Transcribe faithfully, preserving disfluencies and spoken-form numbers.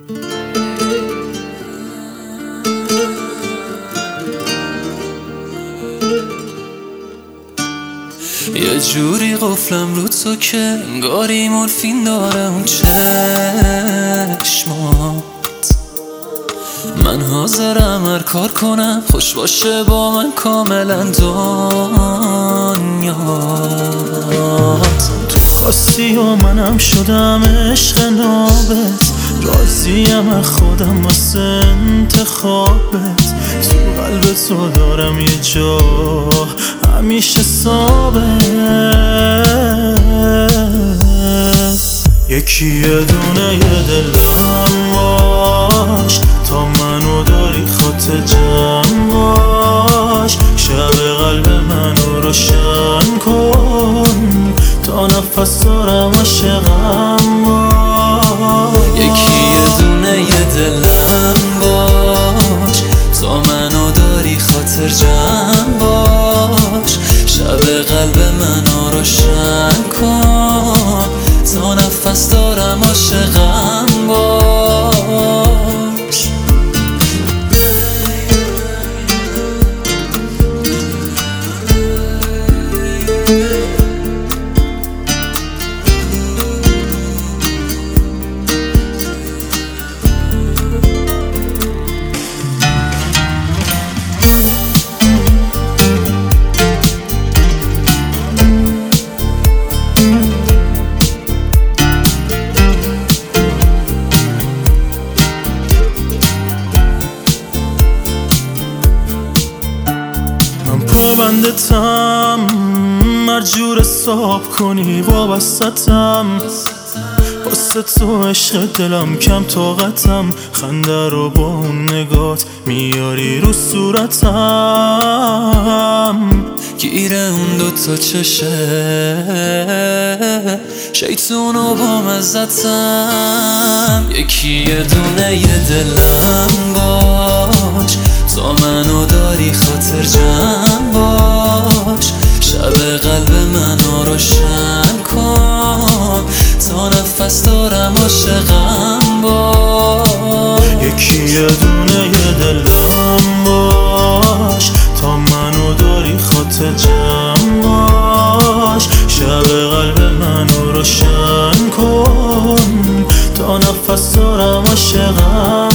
یه جوری قفلم رو تو که انگاری مورفین داره اون چشمات. من حاضرم هر کار کنم خوش باشه با من کاملا دنیات. تو خواستی و منم شدم عشق نابت، راضیم خودم واسه انتخابت. تو قلب تو دارم یه جا همیشه ثابت. یکی یه دونه یه دلم باش، تا منو داری خاطر جمع باش. شب قلب منو روشن کن، تا نفس دارم عاشقم باش. یکی یه دونه یه دلم باش، تا منو داری خاطر جمع باش. شب قلب منو روشن کن، تا نفس دارم عاشقم باش. پابندتم، هر جور حساب کنی وابستم. واسه تو عشق دلم کم طاقتم، خنده رو با اون نگات میاری رو صورتم. گیره اون دوتا چشه شیطون و با مزتم. یکی یه دونه یه دلم باش، تا منو داری خاطر جمع باش. شب قلب منو روشن کن، تا نفس دارم عاشقم باش. یکی یه دونه یه دلم باش، تا منو داری خاطر جمع باش. شب قلب منو روشن کن، تا نفس دارم عاشقم